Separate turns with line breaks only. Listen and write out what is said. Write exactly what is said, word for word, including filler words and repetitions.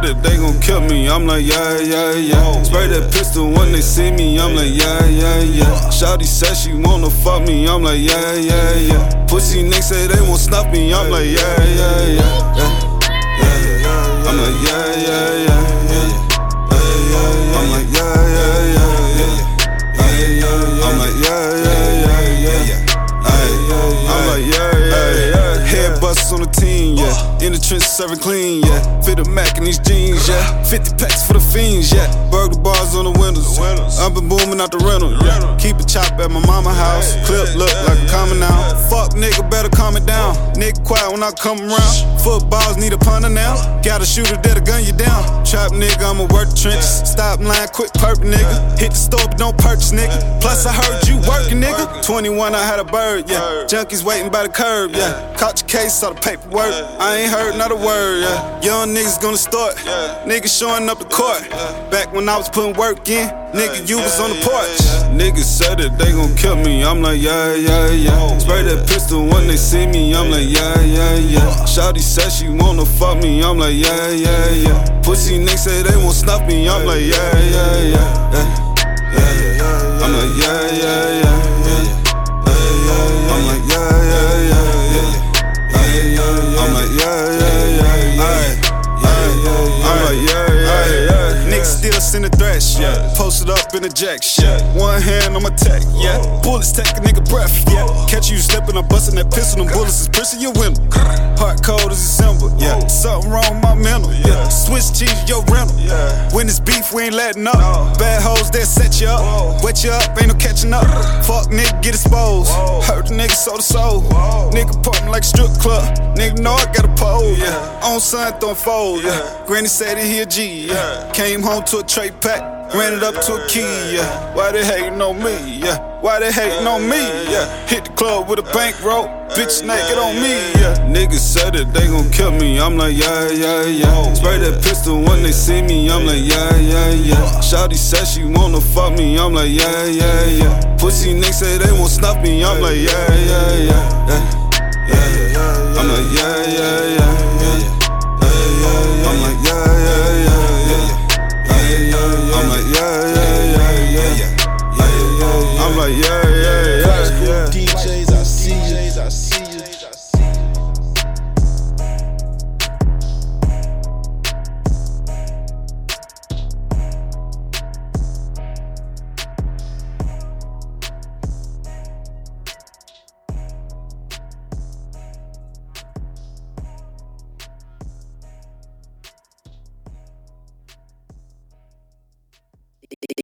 that they gon' kill me, I'm like, yeah, yeah, yeah. Spray that pistol when they see me, I'm like, yeah, yeah, yeah. Shawty said she wanna fuck me, I'm like, yeah, yeah, yeah. Pussy niggas say they won't snuff me, I'm like, yeah, yeah, yeah, yeah. I'm like, yeah, yeah, yeah, yeah. I'm like, yeah, yeah, yeah, yeah. I'm like, yeah, yeah, yeah, yeah. I'm like, yeah, yeah, yeah. Head busts on the team, yeah. In the trenches serving clean, yeah. Fit a Mac in these jeans, yeah. fifty packs for the fiends, yeah. Burger bars on the windows. I've been booming out the rental, yeah. Keep a chop at my mama house. Clip look like a common now. Fuck nigga, better calm it down. Nigga quiet when I come around. Footballs need a punter now. Got a shooter that'll gun you down. Trap nigga, I'ma work the trenches. Stop lying, quit perping, nigga. Hit the store, but don't purchase, nigga. Plus I heard you working, nigga. twenty-one, I had a bird, yeah. Junkies waiting by the curb, yeah. Caught your case, saw the paperwork. I ain't heard not a word, yeah. Young niggas gonna start. Niggas showing up the court. Back when I was putting work in, nigga, you was on the porch. Niggas said that they gon' kill me, I'm like, yeah, yeah, yeah. Spray that pistol when they see me, I'm like, yeah, yeah, yeah. Shawty said she wanna fuck me, I'm like, yeah, yeah, yeah. Pussy niggas say they won't snuff me, I'm like, yeah, yeah, yeah, yeah. I'm like, yeah, yeah, yeah, yeah. I'm like, yeah, yeah, yeah, yeah. I'm like, yeah, yeah, yeah, yeah. I'm like, yeah, yeah, yeah. Niggas still sending threats, yeah. Posted up in the jack, shit. One hand on my tech, yeah. Bullets take a nigga breath, yeah. Catch you slipping, I'm busting that pistol. Them bullets is piercing your window. Heart cold as December, yeah. Something wrong with my mental, yeah. Swiss cheese, your rental. When it's beef, we ain't letting up. Bad hoes, they'll set you up. Wet you up, ain't no catching up. Fuck nigga, get exposed. Hurt the nigga, sold the soul. Nigga parking like a strip club. Nigga know I got a pole, yeah. On son throwing fold, yeah. Granny said that he a G, yeah. Came home to a tray pack. Ran it up to a key, yeah. Why they hating on me, yeah? Why they hating on me, yeah? Hit the club with a bankroll, bitch naked on me, yeah. Niggas said that they gon' kill me, I'm like, yeah, yeah, yeah. Spray that pistol when they see me, I'm like, yeah, yeah, yeah. Shawty said she wanna fuck me, I'm like, yeah, yeah, yeah. Pussy niggas say they won't snuff me, I'm like, yeah, yeah, yeah, yeah. I'm like, yeah, yeah, yeah.